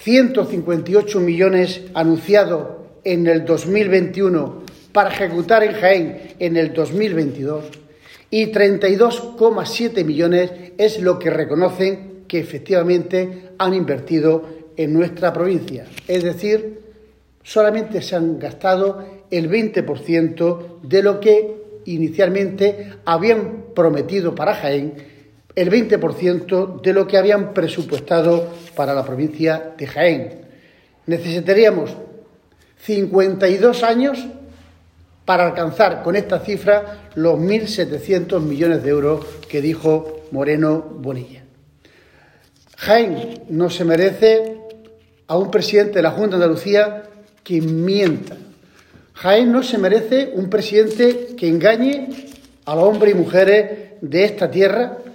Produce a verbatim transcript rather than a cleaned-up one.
ciento cincuenta y ocho millones anunciados en el dos mil veintiuno para ejecutar en Jaén en el dos mil veintidós y treinta y dos coma siete millones es lo que reconocen que efectivamente han invertido en nuestra provincia. Es decir, solamente se han gastado el veinte por ciento de lo que inicialmente habían prometido para Jaén, el veinte por ciento de lo que habían presupuestado para la provincia de Jaén. Necesitaríamos cincuenta y dos años para alcanzar con esta cifra los mil setecientos millones de euros que dijo Moreno Bonilla. Jaén no se merece a un presidente de la Junta de Andalucía que mienta. Jaén no se merece un presidente que engañe a los hombres y mujeres de esta tierra